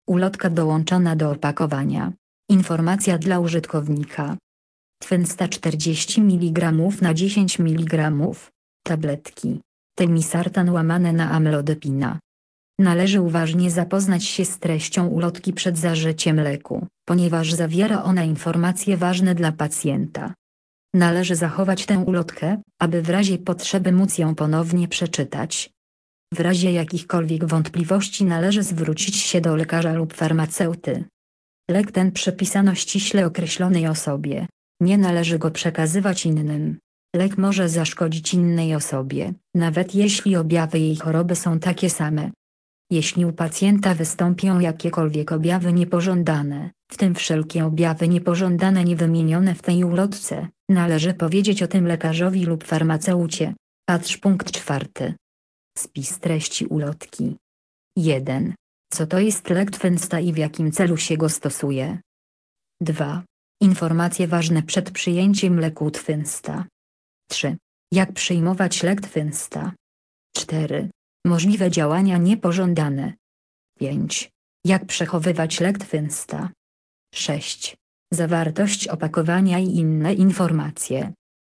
Ulotka dołączona do opakowania. Informacja dla użytkownika. Twinsta 40 mg na 10 mg. Tabletki. Telmisartan łamane na amlodipina. Należy uważnie zapoznać się z treścią ulotki przed zażyciem leku, ponieważ zawiera ona informacje ważne dla pacjenta. Należy zachować tę ulotkę, aby w razie potrzeby móc ją ponownie przeczytać. W razie jakichkolwiek wątpliwości należy zwrócić się do lekarza lub farmaceuty. Lek ten przepisano ściśle określonej osobie. Nie należy go przekazywać innym. Lek może zaszkodzić innej osobie, nawet jeśli objawy jej choroby są takie same. Jeśli u pacjenta wystąpią jakiekolwiek objawy niepożądane, w tym wszelkie objawy niepożądane niewymienione w tej ulotce, należy powiedzieć o tym lekarzowi lub farmaceucie. Patrz punkt 4. Spis treści ulotki. 1. Co to jest lek Twinsta i w jakim celu się go stosuje? 2. Informacje ważne przed przyjęciem leku Twinsta. 3. Jak przyjmować lek Twinsta? 4. Możliwe działania niepożądane. 5. Jak przechowywać lek Twinsta? 6. Zawartość opakowania i inne informacje.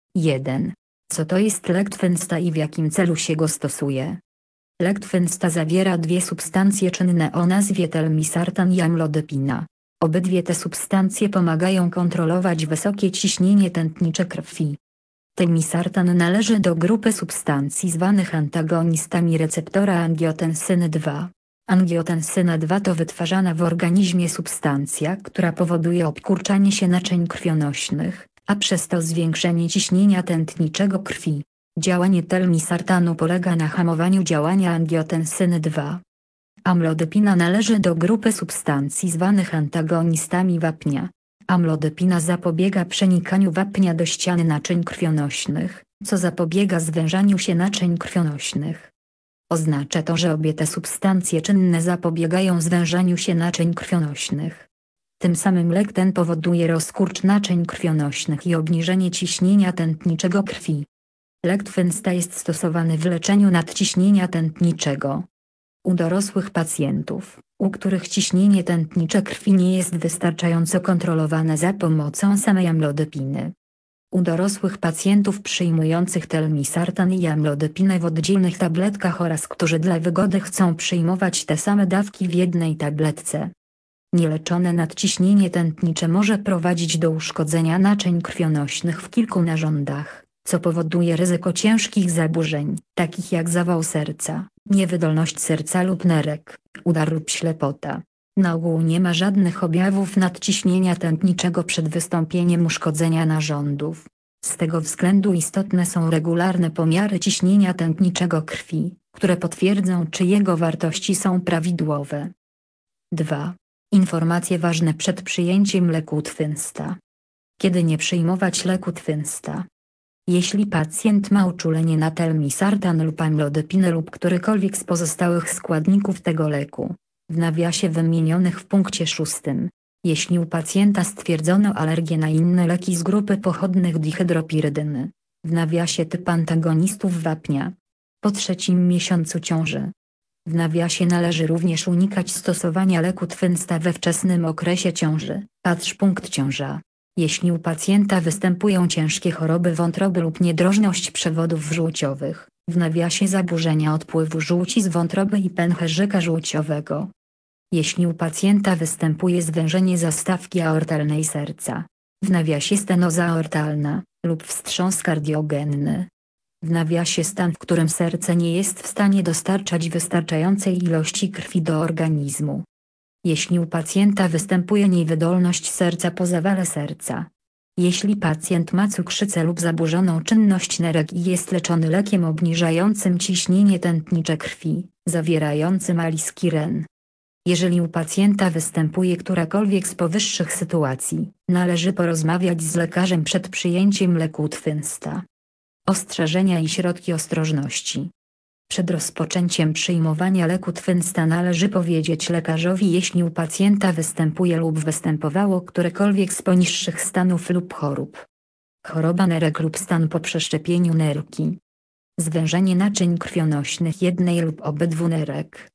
1. Co to jest lek Twinsta i w jakim celu się go stosuje? Lek Twinsta zawiera dwie substancje czynne o nazwie telmisartan i amlodipina. Obydwie te substancje pomagają kontrolować wysokie ciśnienie tętnicze krwi. Telmisartan należy do grupy substancji zwanych antagonistami receptora angiotensyny II. Angiotensyna II to wytwarzana w organizmie substancja, która powoduje obkurczanie się naczyń krwionośnych, a przez to zwiększenie ciśnienia tętniczego krwi. Działanie telmisartanu polega na hamowaniu działania angiotensyny II. Amlodipina należy do grupy substancji zwanych antagonistami wapnia. Amlodipina zapobiega przenikaniu wapnia do ściany naczyń krwionośnych, co zapobiega zwężaniu się naczyń krwionośnych. Oznacza to, że obie te substancje czynne zapobiegają zwężaniu się naczyń krwionośnych. Tym samym lek ten powoduje rozkurcz naczyń krwionośnych i obniżenie ciśnienia tętniczego krwi. Lek Twinsta jest stosowany w leczeniu nadciśnienia tętniczego. U dorosłych pacjentów, u których ciśnienie tętnicze krwi nie jest wystarczająco kontrolowane za pomocą samej amlodipiny. U dorosłych pacjentów przyjmujących telmisartan i amlodipinę w oddzielnych tabletkach oraz którzy dla wygody chcą przyjmować te same dawki w jednej tabletce. Nieleczone nadciśnienie tętnicze może prowadzić do uszkodzenia naczyń krwionośnych w kilku narządach, co powoduje ryzyko ciężkich zaburzeń, takich jak zawał serca, niewydolność serca lub nerek, udar lub ślepota. Na ogół nie ma żadnych objawów nadciśnienia tętniczego przed wystąpieniem uszkodzenia narządów. Z tego względu istotne są regularne pomiary ciśnienia tętniczego krwi, które potwierdzą, czy jego wartości są prawidłowe. 2. Informacje ważne przed przyjęciem leku Twinsta. Kiedy nie przyjmować leku Twinsta? Jeśli pacjent ma uczulenie na telmisartan lub amlodipinę lub którykolwiek z pozostałych składników tego leku, w nawiasie wymienionych w punkcie 6, jeśli u pacjenta stwierdzono alergię na inne leki z grupy pochodnych dihydropirydyny, w nawiasie typ antagonistów wapnia, po 3. miesiącu ciąży. W nawiasie należy również unikać stosowania leku Twinsta we wczesnym okresie ciąży, patrz punkt ciąża. Jeśli u pacjenta występują ciężkie choroby wątroby lub niedrożność przewodów żółciowych, w nawiasie zaburzenia odpływu żółci z wątroby i pęcherzyka żółciowego. Jeśli u pacjenta występuje zwężenie zastawki aortalnej serca, w nawiasie stenoza aortalna, lub wstrząs kardiogenny. W nawiasie stan, w którym serce nie jest w stanie dostarczać wystarczającej ilości krwi do organizmu. Jeśli u pacjenta występuje niewydolność serca po zawale serca. Jeśli pacjent ma cukrzycę lub zaburzoną czynność nerek i jest leczony lekiem obniżającym ciśnienie tętnicze krwi, zawierającym aliskiren. Jeżeli u pacjenta występuje którakolwiek z powyższych sytuacji, należy porozmawiać z lekarzem przed przyjęciem leku Twinsta. Ostrzeżenia i środki ostrożności. Przed rozpoczęciem przyjmowania leku Twinsta należy powiedzieć lekarzowi, jeśli u pacjenta występuje lub występowało którekolwiek z poniższych stanów lub chorób. Choroba nerek lub stan po przeszczepieniu nerki. Zwężenie naczyń krwionośnych jednej lub obydwu nerek.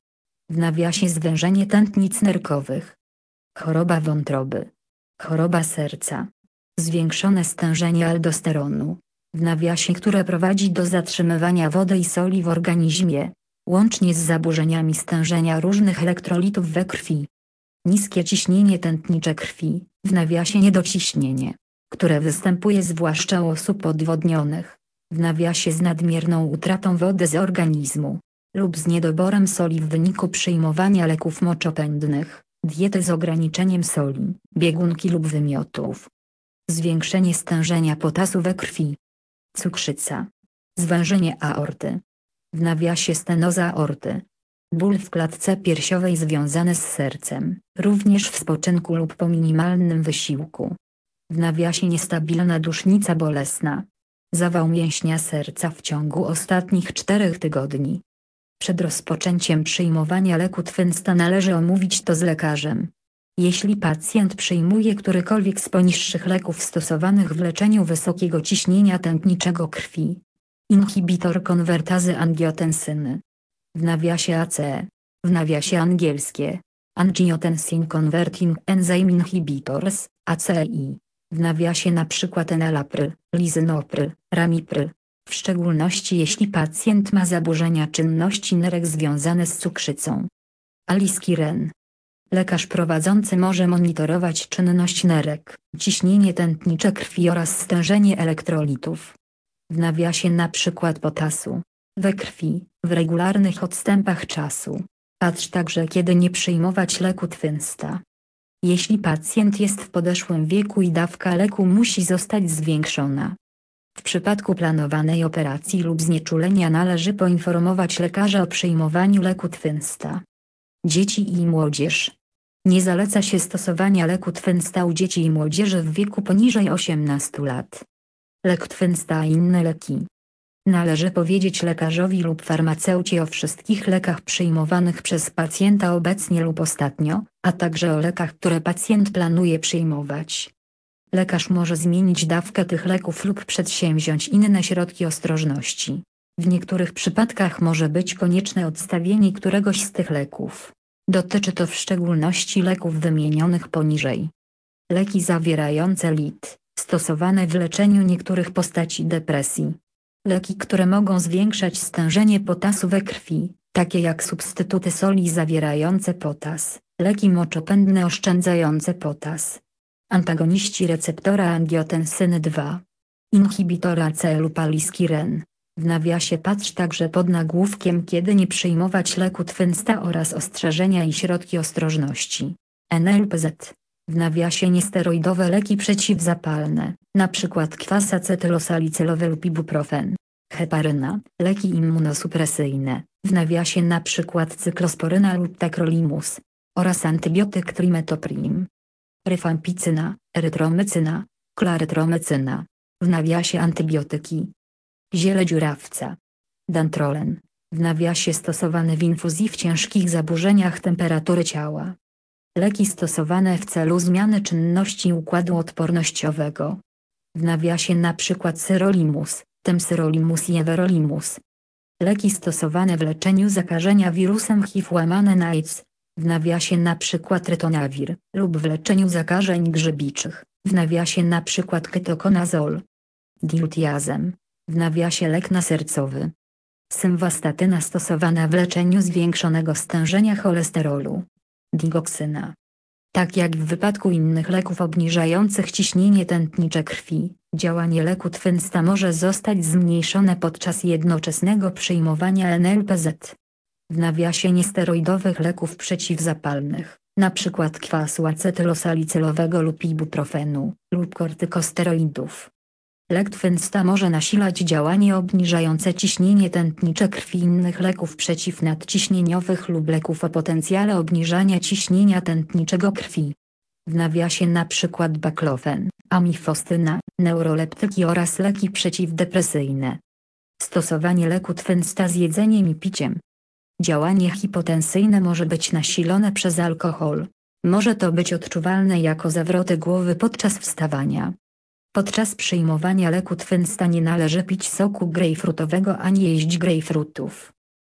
w nawiasie zwężenie tętnic nerkowych, choroba wątroby, choroba serca, zwiększone stężenie aldosteronu, w nawiasie które prowadzi do zatrzymywania wody i soli w organizmie, łącznie z zaburzeniami stężenia różnych elektrolitów we krwi. Niskie ciśnienie tętnicze krwi, w nawiasie niedociśnienie, które występuje zwłaszcza u osób odwodnionych, w nawiasie z nadmierną utratą wody z organizmu, lub z niedoborem soli w wyniku przyjmowania leków moczopędnych, diety z ograniczeniem soli, biegunki lub wymiotów. Zwiększenie stężenia potasu we krwi. Cukrzyca. Zwężenie aorty. W nawiasie stenoza aorty. Ból w klatce piersiowej związany z sercem, również w spoczynku lub po minimalnym wysiłku. W nawiasie niestabilna dusznica bolesna. Zawał mięśnia serca w ciągu ostatnich 4 tygodni. Przed rozpoczęciem przyjmowania leku Twinsta należy omówić to z lekarzem. Jeśli pacjent przyjmuje którykolwiek z poniższych leków stosowanych w leczeniu wysokiego ciśnienia tętniczego krwi, inhibitor konwertazy angiotensyny, w nawiasie ACE, w nawiasie angielskie, Angiotensin Converting Enzyme Inhibitors, ACI, w nawiasie np. enalapril, lisinopril, ramipril, w szczególności jeśli pacjent ma zaburzenia czynności nerek związane z cukrzycą. Aliskiren. Lekarz prowadzący może monitorować czynność nerek, ciśnienie tętnicze krwi oraz stężenie elektrolitów. W nawiasie np. potasu, we krwi, w regularnych odstępach czasu. Patrz także kiedy nie przyjmować leku Twinsta. Jeśli pacjent jest w podeszłym wieku i dawka leku musi zostać zwiększona. W przypadku planowanej operacji lub znieczulenia należy poinformować lekarza o przyjmowaniu leku Twinsta. Dzieci i młodzież. Nie zaleca się stosowania leku Twinsta u dzieci i młodzieży w wieku poniżej 18 lat. Lek Twinsta i inne leki. Należy powiedzieć lekarzowi lub farmaceucie o wszystkich lekach przyjmowanych przez pacjenta obecnie lub ostatnio, a także o lekach, które pacjent planuje przyjmować. Lekarz może zmienić dawkę tych leków lub przedsięwziąć inne środki ostrożności. W niektórych przypadkach może być konieczne odstawienie któregoś z tych leków. Dotyczy to w szczególności leków wymienionych poniżej. Leki zawierające LIT, stosowane w leczeniu niektórych postaci depresji. Leki, które mogą zwiększać stężenie potasu we krwi, takie jak substytuty soli zawierające potas, leki moczopędne oszczędzające potas. Antagoniści receptora angiotensyny 2. Inhibitora ACE lub aliskiren. W nawiasie patrz także pod nagłówkiem kiedy nie przyjmować leku Twinsta oraz ostrzeżenia i środki ostrożności. NLPZ. W nawiasie niesteroidowe leki przeciwzapalne, np. kwas acetylosalicylowy lub ibuprofen. Heparyna, leki immunosupresyjne, w nawiasie np. cyklosporyna lub tacrolimus. Oraz antybiotyk trimetoprim. Rifampicina, erytromycyna, klarytromycyna. W nawiasie antybiotyki. Ziele dziurawca. Dantrolen. W nawiasie stosowany w infuzji w ciężkich zaburzeniach temperatury ciała. Leki stosowane w celu zmiany czynności układu odpornościowego. W nawiasie np. syrolimus, temsyrolimus i everolimus. Leki stosowane w leczeniu zakażenia wirusem HIV łamane na AIDS. W nawiasie np. ritonavir, lub w leczeniu zakażeń grzybiczych. W nawiasie np. ketokonazol. Diltiazem. W nawiasie lek nasercowy. Symwastatyna stosowana w leczeniu zwiększonego stężenia cholesterolu. Digoksyna. Tak jak w wypadku innych leków obniżających ciśnienie tętnicze krwi, działanie leku Twinsta może zostać zmniejszone podczas jednoczesnego przyjmowania NLPZ. W nawiasie niesteroidowych leków przeciwzapalnych, np. kwasu acetylosalicylowego lub ibuprofenu, lub kortykosteroidów. Lek Twinsta może nasilać działanie obniżające ciśnienie tętnicze krwi innych leków przeciwnadciśnieniowych lub leków o potencjale obniżania ciśnienia tętniczego krwi. W nawiasie np. baclofen, amifostyna, neuroleptyki oraz leki przeciwdepresyjne. Stosowanie leku Twinsta z jedzeniem i piciem. Działanie hipotensyjne może być nasilone przez alkohol. Może to być odczuwalne jako zawroty głowy podczas wstawania. Podczas przyjmowania leku Twinsta nie należy pić soku grejpfrutowego ani jeść grejpfrutów.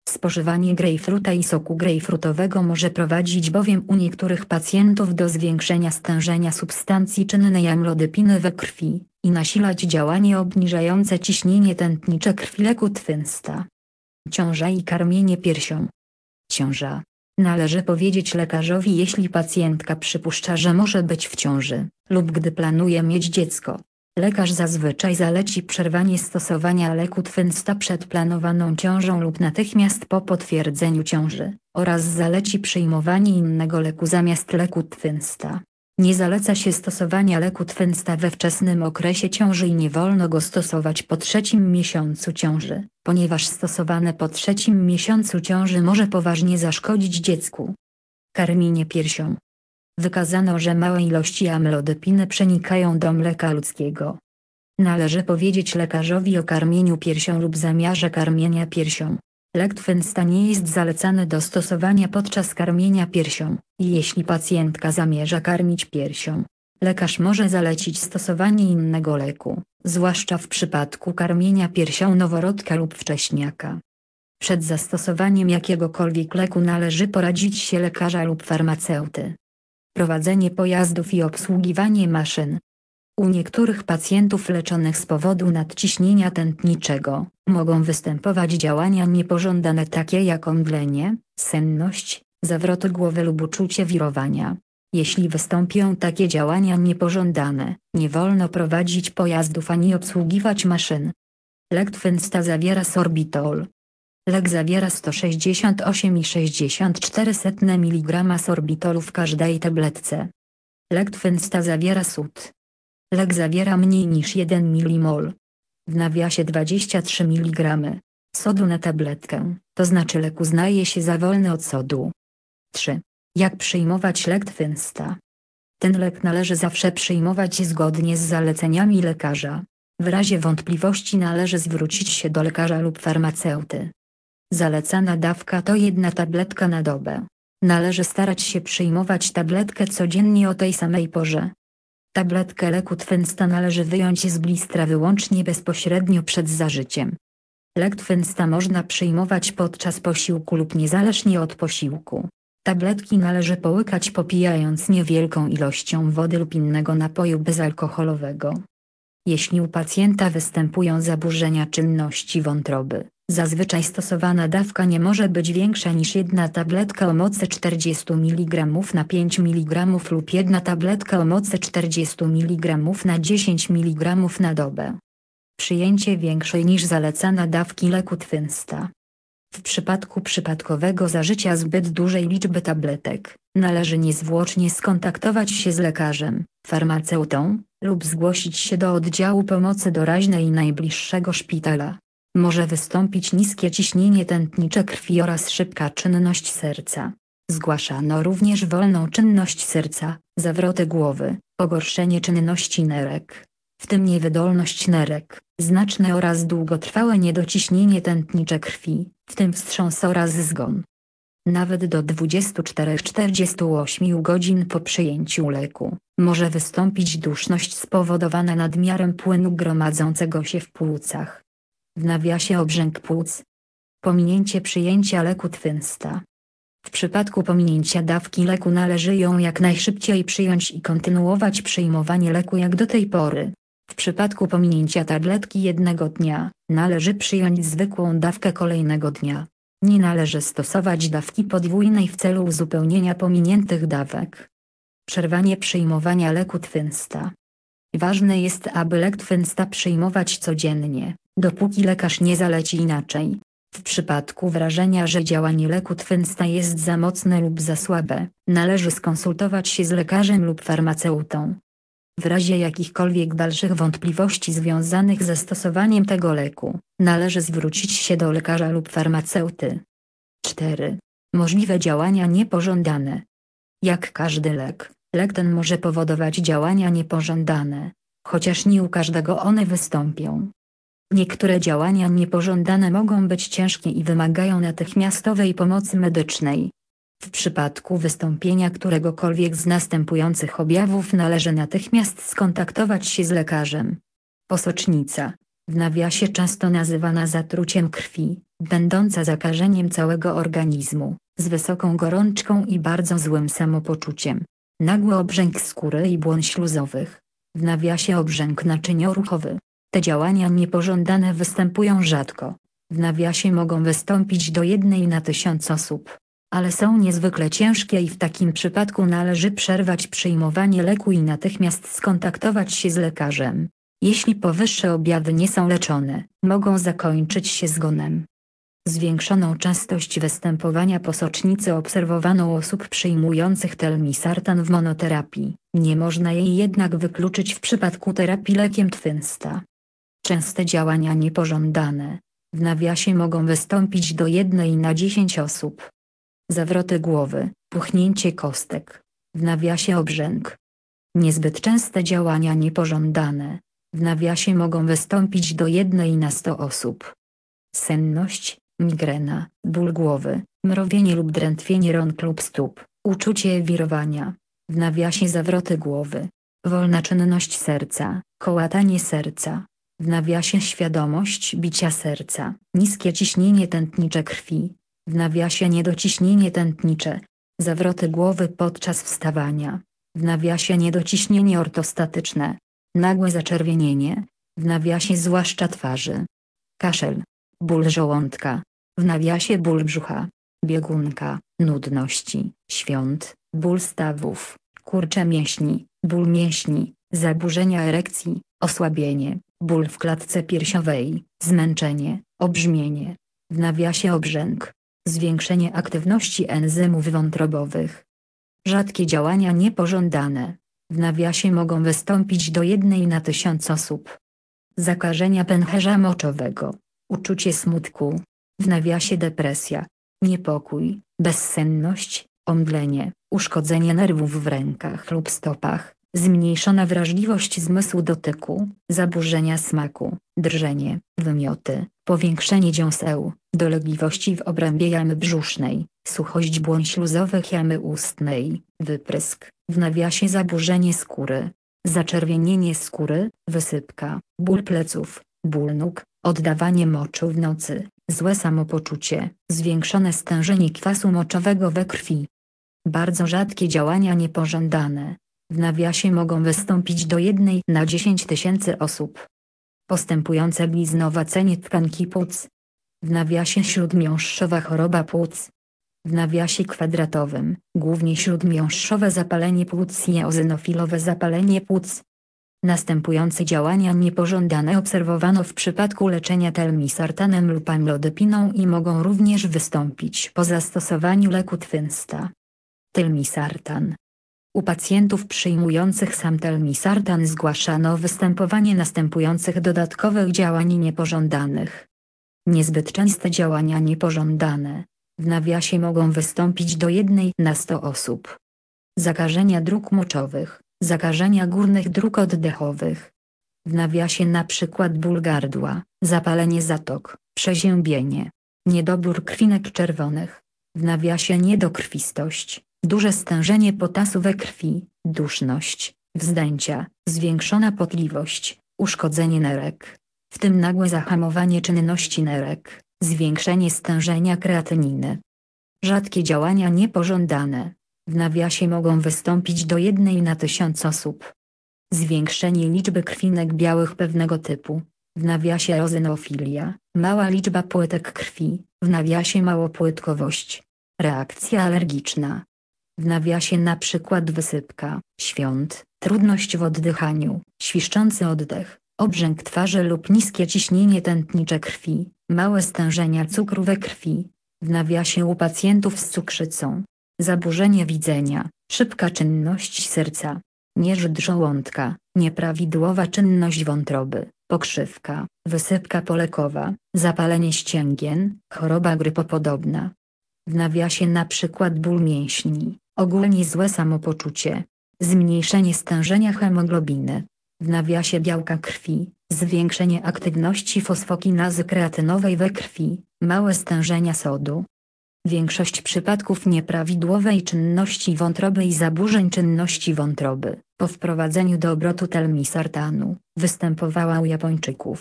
Spożywanie grejpfruta i soku grejpfrutowego może prowadzić bowiem u niektórych pacjentów do zwiększenia stężenia substancji czynnej amlodipiny we krwi i nasilać działanie obniżające ciśnienie tętnicze krwi leku Twinsta. Ciąża i karmienie piersią. Ciąża. Należy powiedzieć lekarzowi, jeśli pacjentka przypuszcza, że może być w ciąży, lub gdy planuje mieć dziecko. Lekarz zazwyczaj zaleci przerwanie stosowania leku Twinsta przed planowaną ciążą lub natychmiast po potwierdzeniu ciąży, oraz zaleci przyjmowanie innego leku zamiast leku Twinsta. Nie zaleca się stosowania leku Twinsta we wczesnym okresie ciąży i nie wolno go stosować po 3. miesiącu ciąży, ponieważ stosowane po 3. miesiącu ciąży może poważnie zaszkodzić dziecku. Karmienie piersią. Wykazano, że małe ilości amlodipiny przenikają do mleka ludzkiego. Należy powiedzieć lekarzowi o karmieniu piersią lub zamiarze karmienia piersią. Lek Twinsta nie jest zalecany do stosowania podczas karmienia piersią, i jeśli pacjentka zamierza karmić piersią, lekarz może zalecić stosowanie innego leku, zwłaszcza w przypadku karmienia piersią noworodka lub wcześniaka. Przed zastosowaniem jakiegokolwiek leku należy poradzić się lekarza lub farmaceuty. Prowadzenie pojazdów i obsługiwanie maszyn. U niektórych pacjentów leczonych z powodu nadciśnienia tętniczego mogą występować działania niepożądane takie jak omdlenie, senność, zawroty głowy lub uczucie wirowania. Jeśli wystąpią takie działania niepożądane, nie wolno prowadzić pojazdów ani obsługiwać maszyn. Lek Twinsta zawiera sorbitol. Lek zawiera 168,64 mg sorbitolu w każdej tabletce. Lek Twinsta zawiera sód. Lek zawiera mniej niż 1 mmol. W nawiasie 23 mg sodu na tabletkę, to znaczy lek uznaje się za wolny od sodu. 3. Jak przyjmować lek Twinsta? Ten lek należy zawsze przyjmować zgodnie z zaleceniami lekarza. W razie wątpliwości należy zwrócić się do lekarza lub farmaceuty. Zalecana dawka to 1 tabletka na dobę. Należy starać się przyjmować tabletkę codziennie o tej samej porze. Tabletkę leku Twinsta należy wyjąć z blistra wyłącznie bezpośrednio przed zażyciem. Lek Twinsta można przyjmować podczas posiłku lub niezależnie od posiłku. Tabletki należy połykać popijając niewielką ilością wody lub innego napoju bezalkoholowego. Jeśli u pacjenta występują zaburzenia czynności wątroby, zazwyczaj stosowana dawka nie może być większa niż 1 tabletka o mocy 40 mg na 5 mg lub 1 tabletka o mocy 40 mg na 10 mg na dobę. Przyjęcie większej niż zalecana dawki leku Twinsta. W przypadku przypadkowego zażycia zbyt dużej liczby tabletek, należy niezwłocznie skontaktować się z lekarzem, farmaceutą, lub zgłosić się do oddziału pomocy doraźnej najbliższego szpitala. Może wystąpić niskie ciśnienie tętnicze krwi oraz szybka czynność serca. Zgłaszano również wolną czynność serca, zawroty głowy, pogorszenie czynności nerek, w tym niewydolność nerek, znaczne oraz długotrwałe niedociśnienie tętnicze krwi, w tym wstrząs oraz zgon. Nawet do 24–48 godzin po przyjęciu leku może wystąpić duszność spowodowana nadmiarem płynu gromadzącego się w płucach. W nawiasie obrzęk płuc. Pominięcie przyjęcia leku Twinsta. W przypadku pominięcia dawki leku należy ją jak najszybciej przyjąć i kontynuować przyjmowanie leku jak do tej pory. W przypadku pominięcia tabletki jednego dnia, należy przyjąć zwykłą dawkę kolejnego dnia. Nie należy stosować dawki podwójnej w celu uzupełnienia pominiętych dawek. Przerwanie przyjmowania leku Twinsta. Ważne jest, aby lek Twinsta przyjmować codziennie, dopóki lekarz nie zaleci inaczej. W przypadku wrażenia, że działanie leku Twinsta jest za mocne lub za słabe, należy skonsultować się z lekarzem lub farmaceutą. W razie jakichkolwiek dalszych wątpliwości związanych ze stosowaniem tego leku, należy zwrócić się do lekarza lub farmaceuty. 4. Możliwe działania niepożądane. Jak każdy lek, lek ten może powodować działania niepożądane, chociaż nie u każdego one wystąpią. Niektóre działania niepożądane mogą być ciężkie i wymagają natychmiastowej pomocy medycznej. W przypadku wystąpienia któregokolwiek z następujących objawów należy natychmiast skontaktować się z lekarzem. Posocznica, w nawiasie często nazywana zatruciem krwi, będąca zakażeniem całego organizmu, z wysoką gorączką i bardzo złym samopoczuciem. Nagły obrzęk skóry i błon śluzowych, w nawiasie obrzęk naczynioruchowy. Te działania niepożądane występują rzadko, w nawiasie mogą wystąpić do 1 na 1000 osób, ale są niezwykle ciężkie i w takim przypadku należy przerwać przyjmowanie leku i natychmiast skontaktować się z lekarzem. Jeśli powyższe objawy nie są leczone, mogą zakończyć się zgonem. Zwiększoną częstość występowania posocznicy obserwowano u osób przyjmujących telmisartan w monoterapii, nie można jej jednak wykluczyć w przypadku terapii lekiem Twinsta. Częste działania niepożądane, w nawiasie mogą wystąpić do 1 na 10 osób. Zawroty głowy, puchnięcie kostek, w nawiasie obrzęk. Niezbyt częste działania niepożądane, w nawiasie mogą wystąpić do 1 na 100 osób. Senność, migrena, ból głowy, mrowienie lub drętwienie rąk lub stóp, uczucie wirowania, w nawiasie zawroty głowy, wolna czynność serca, kołatanie serca, w nawiasie świadomość bicia serca, niskie ciśnienie tętnicze krwi, w nawiasie niedociśnienie tętnicze, zawroty głowy podczas wstawania, w nawiasie niedociśnienie ortostatyczne, nagłe zaczerwienienie, w nawiasie zwłaszcza twarzy, kaszel, ból żołądka, w nawiasie ból brzucha, biegunka, nudności, świąt, ból stawów, kurcze mięśni, ból mięśni, zaburzenia erekcji, osłabienie, ból w klatce piersiowej, zmęczenie, obrzmienie, w nawiasie obrzęk, zwiększenie aktywności enzymów wątrobowych. Rzadkie działania niepożądane, w nawiasie mogą wystąpić do 1 na 1000 osób. Zakażenia pęcherza moczowego, uczucie smutku, w nawiasie depresja, niepokój, bezsenność, omdlenie, uszkodzenie nerwów w rękach lub stopach, zmniejszona wrażliwość zmysłu dotyku, zaburzenia smaku, drżenie, wymioty, powiększenie dziąseł, dolegliwości w obrębie jamy brzusznej, suchość błon śluzowych jamy ustnej, wyprysk, w nawiasie zaburzenie skóry, zaczerwienienie skóry, wysypka, ból pleców, ból nóg, oddawanie moczu w nocy, złe samopoczucie, zwiększone stężenie kwasu moczowego we krwi. Bardzo rzadkie działania niepożądane, w nawiasie mogą wystąpić do 1 na 10 000 osób. Postępujące bliznowacenie tkanki płuc, w nawiasie śródmiąższowa choroba płuc, w nawiasie kwadratowym, głównie śródmiąższowe zapalenie płuc i eozenofilowe zapalenie płuc. Następujące działania niepożądane obserwowano w przypadku leczenia telmisartanem lub amlodepiną i mogą również wystąpić po zastosowaniu leku Twinsta. Telmisartan. U pacjentów przyjmujących sam telmisartan zgłaszano występowanie następujących dodatkowych działań niepożądanych. Niezbyt częste działania niepożądane, w nawiasie mogą wystąpić do 1 na 100 osób. Zakażenia dróg moczowych, zakażenia górnych dróg oddechowych. W nawiasie np. ból gardła, zapalenie zatok, przeziębienie, niedobór krwinek czerwonych, w nawiasie niedokrwistość, duże stężenie potasu we krwi, duszność, wzdęcia, zwiększona potliwość, uszkodzenie nerek, w tym nagłe zahamowanie czynności nerek, zwiększenie stężenia kreatyniny. Rzadkie działania niepożądane, w nawiasie mogą wystąpić do 1 na 1000 osób. Zwiększenie liczby krwinek białych pewnego typu, w nawiasie eozenofilia, mała liczba płytek krwi, w nawiasie małopłytkowość. Reakcja alergiczna. W nawiasie np. wysypka, świąt, trudność w oddychaniu, świszczący oddech, obrzęk twarzy lub niskie ciśnienie tętnicze krwi, małe stężenia cukru we krwi, w nawiasie u pacjentów z cukrzycą. Zaburzenie widzenia, szybka czynność serca, nieżyd żołądka, nieprawidłowa czynność wątroby, pokrzywka, wysypka polekowa, zapalenie ścięgien, choroba grypopodobna. W nawiasie np. ból mięśni, ogólnie złe samopoczucie, zmniejszenie stężenia hemoglobiny, w nawiasie białka krwi, zwiększenie aktywności fosfokinazy kreatynowej we krwi, małe stężenia sodu. Większość przypadków nieprawidłowej czynności wątroby i zaburzeń czynności wątroby, po wprowadzeniu do obrotu telmisartanu, występowała u Japończyków.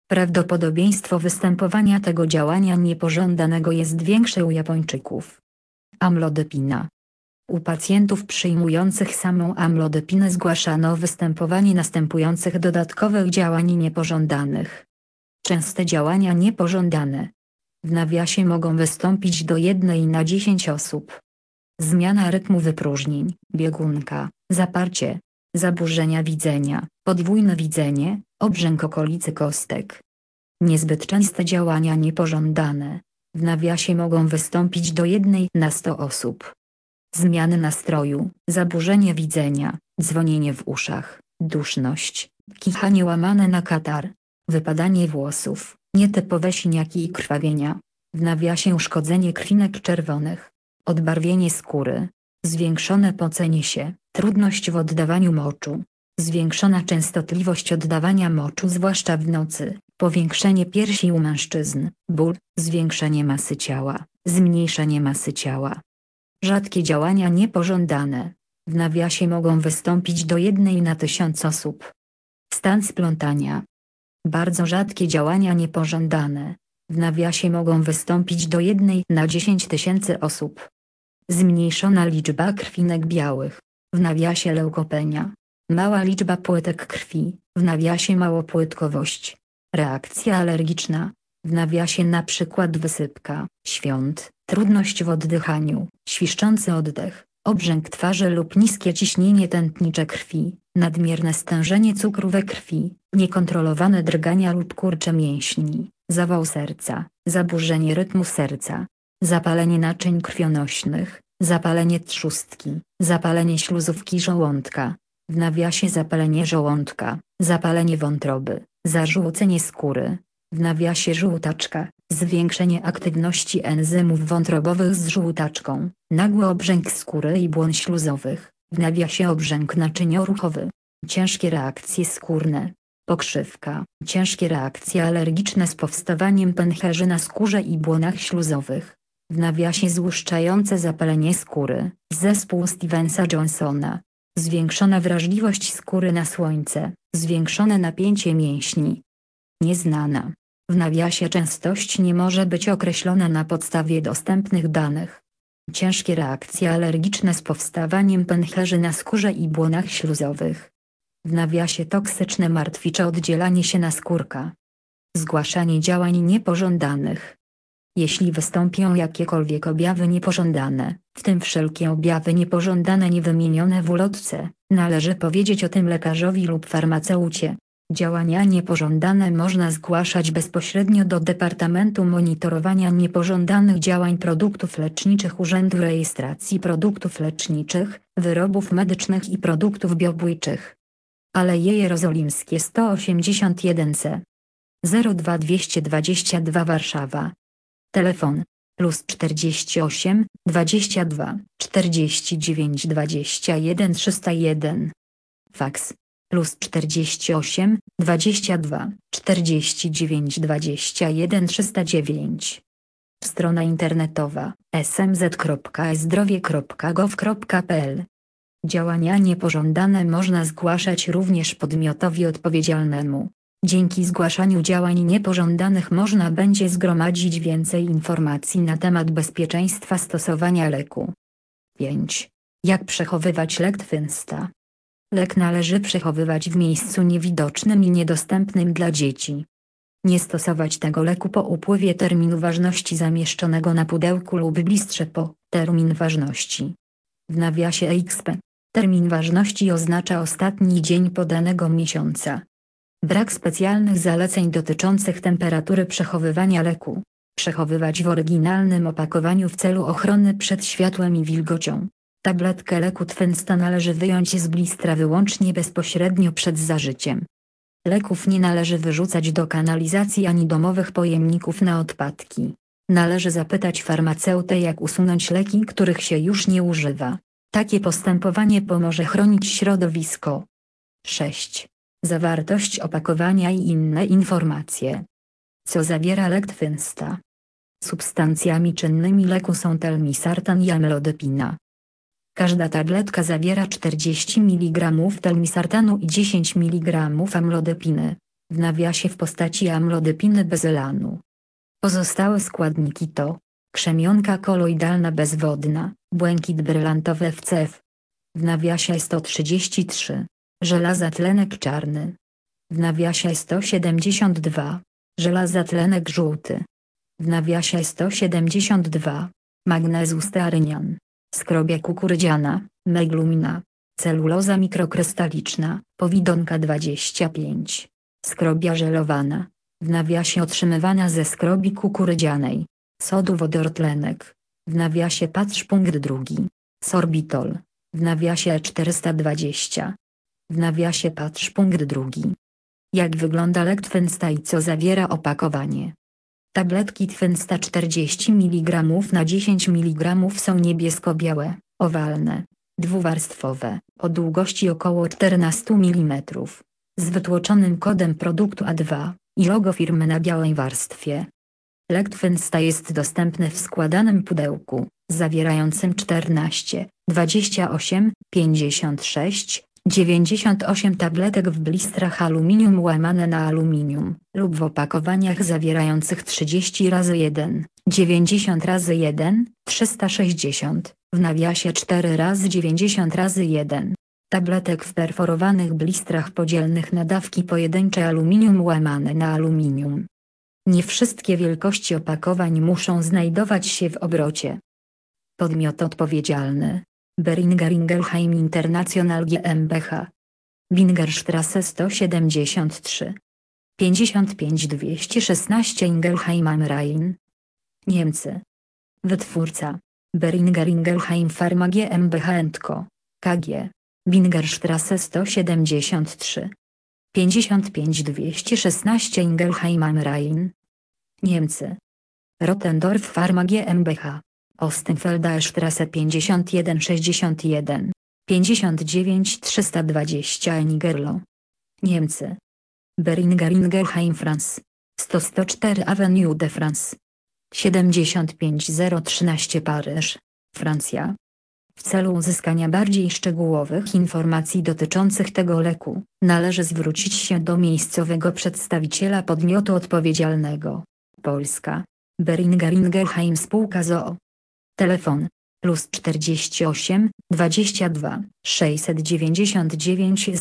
Prawdopodobieństwo występowania tego działania niepożądanego jest większe u Japończyków. Amlodepina. U pacjentów przyjmujących samą amlodepinę zgłaszano występowanie następujących dodatkowych działań niepożądanych. Częste działania niepożądane. W nawiasie mogą wystąpić do 1 na 10 osób. Zmiana rytmu wypróżnień, biegunka, zaparcie, zaburzenia widzenia, podwójne widzenie, obrzęk okolicy kostek. Niezbyt częste działania niepożądane. W nawiasie mogą wystąpić do 1 na 100 osób. Zmiany nastroju, zaburzenie widzenia, dzwonienie w uszach, duszność, kichanie łamane na katar, wypadanie włosów, nietypowe siniaki i krwawienia. W nawiasie uszkodzenie krwinek czerwonych, odbarwienie skóry, zwiększone pocenie się, trudność w oddawaniu moczu, zwiększona częstotliwość oddawania moczu zwłaszcza w nocy, powiększenie piersi u mężczyzn, ból, zwiększenie masy ciała, zmniejszenie masy ciała. Rzadkie działania niepożądane. W nawiasie mogą wystąpić do 1 na 1000 osób. Stan splątania. Bardzo rzadkie działania niepożądane. W nawiasie mogą wystąpić do 1 na 10 000 osób. Zmniejszona liczba krwinek białych. W nawiasie leukopenia. Mała liczba płytek krwi. W nawiasie małopłytkowość. Reakcja alergiczna. W nawiasie na przykład wysypka, świąt, trudność w oddychaniu, świszczący oddech, obrzęk twarzy lub niskie ciśnienie tętnicze krwi, nadmierne stężenie cukru we krwi, niekontrolowane drgania lub kurcze mięśni, zawał serca, zaburzenie rytmu serca, zapalenie naczyń krwionośnych, zapalenie trzustki, zapalenie śluzówki żołądka, w nawiasie zapalenie żołądka, zapalenie wątroby, zażółcenie skóry, w nawiasie żółtaczka, zwiększenie aktywności enzymów wątrobowych z żółtaczką, nagły obrzęk skóry i błon śluzowych, w nawiasie obrzęk naczynioruchowy, ciężkie reakcje skórne, pokrzywka, ciężkie reakcje alergiczne z powstawaniem pęcherzy na skórze i błonach śluzowych, w nawiasie złuszczające zapalenie skóry, zespół Stevensa-Johnsona, zwiększona wrażliwość skóry na słońce, zwiększone napięcie mięśni. Nieznana. W nawiasie częstość nie może być określona na podstawie dostępnych danych. Ciężkie reakcje alergiczne z powstawaniem pęcherzy na skórze i błonach śluzowych. W nawiasie toksyczne martwicze oddzielanie się naskórka. Zgłaszanie działań niepożądanych. Jeśli wystąpią jakiekolwiek objawy niepożądane, w tym wszelkie objawy niepożądane niewymienione w ulotce, należy powiedzieć o tym lekarzowi lub farmaceucie. Działania niepożądane można zgłaszać bezpośrednio do Departamentu Monitorowania Niepożądanych Działań Produktów Leczniczych Urzędu Rejestracji Produktów Leczniczych, Wyrobów Medycznych i Produktów Biobójczych. Aleje Jerozolimskie 181C 02222 Warszawa. Telefon +48 22 49 21 301. Faks +48 22 49 21 309. Strona internetowa smz.ezdrowie.gov.pl. Działania niepożądane można zgłaszać również podmiotowi odpowiedzialnemu. Dzięki zgłaszaniu działań niepożądanych można będzie zgromadzić więcej informacji na temat bezpieczeństwa stosowania leku. 5. Jak przechowywać lek Twinsta? Lek należy przechowywać w miejscu niewidocznym i niedostępnym dla dzieci. Nie stosować tego leku po upływie terminu ważności zamieszczonego na pudełku lub bliższe po termin ważności. W nawiasie EXP termin ważności oznacza ostatni dzień podanego miesiąca. Brak specjalnych zaleceń dotyczących temperatury przechowywania leku. Przechowywać w oryginalnym opakowaniu w celu ochrony przed światłem i wilgocią. Tabletkę leku Twinsta należy wyjąć z blistra wyłącznie bezpośrednio przed zażyciem. Leków nie należy wyrzucać do kanalizacji ani domowych pojemników na odpadki. Należy zapytać farmaceutę, jak usunąć leki, których się już nie używa. Takie postępowanie pomoże chronić środowisko. 6. Zawartość opakowania i inne informacje. Co zawiera lek Twinsta? Substancjami czynnymi leku są telmisartan i amlodepina. Każda tabletka zawiera 40 mg telmisartanu i 10 mg amlodepiny. w nawiasie w postaci amlodipiny bezylanu. Pozostałe składniki to krzemionka koloidalna bezwodna, błękit brylantowy FCF, w nawiasie 133, żelazotlenek czarny, w nawiasie 172, żelazotlenek żółty, w nawiasie 172, magnezu stearynian, skrobia kukurydziana, meglumina, celuloza mikrokrystaliczna, powidonka 25, skrobia żelowana, w nawiasie otrzymywana ze skrobi kukurydzianej, sodu wodortlenek, w nawiasie patrz punkt drugi, sorbitol, w nawiasie 420, w nawiasie patrz punkt drugi. Jak wygląda lek Twinsta i co zawiera opakowanie? Tabletki Twinsta 40 mg na 10 mg są niebiesko-białe, owalne, dwuwarstwowe, o długości około 14 mm, z wytłoczonym kodem produktu A2 i logo firmy na białej warstwie. Lek Twinsta jest dostępny w składanym pudełku, zawierającym 14, 28, 56, 98 tabletek w blistrach aluminium łamane na aluminium, lub w opakowaniach zawierających 30 razy 1, 90 razy 1, 360, w nawiasie 4 razy 90 razy 1. Tabletek w perforowanych blistrach podzielnych na dawki pojedyncze aluminium łamane na aluminium. Nie wszystkie wielkości opakowań muszą znajdować się w obrocie. Podmiot odpowiedzialny: Boehringer Ingelheim International GmbH. Bingerstrasse 173. 55216 Ingelheim am Rhein. Niemcy. Wytwórca: Boehringer Ingelheim Pharma GmbH & Co. KG. Bingerstrasse 173. 55216 Ingelheim am Rhein. Niemcy. Rottendorf Pharma GmbH. Ostenfelder Strasse 5161. 59320 Nigerlo. Niemcy. Boehringer Ingelheim France. 104 Avenue de France. 75013 Paryż, Francja. W celu uzyskania bardziej szczegółowych informacji dotyczących tego leku, należy zwrócić się do miejscowego przedstawiciela podmiotu odpowiedzialnego. Polska. Boehringer Ingelheim Spółka z o.o. Telefon: +48 22 699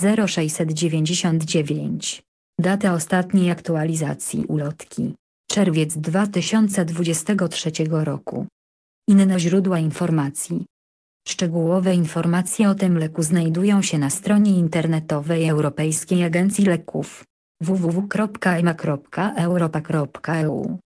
0699. Data ostatniej aktualizacji ulotki: czerwiec 2023 roku. Inne źródła informacji. Szczegółowe informacje o tym leku znajdują się na stronie internetowej Europejskiej Agencji Leków www.ema.europa.eu.